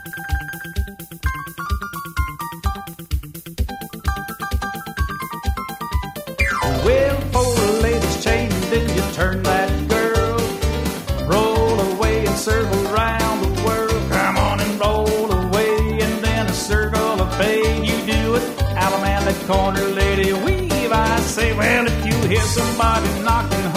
Well, pull the latest chain, then you turn that girl. Roll away and circle around the world. Come on and roll away, and then a circle of pain. You do it, Allemande corner, lady, weave. I say, well, if you hear somebody knocking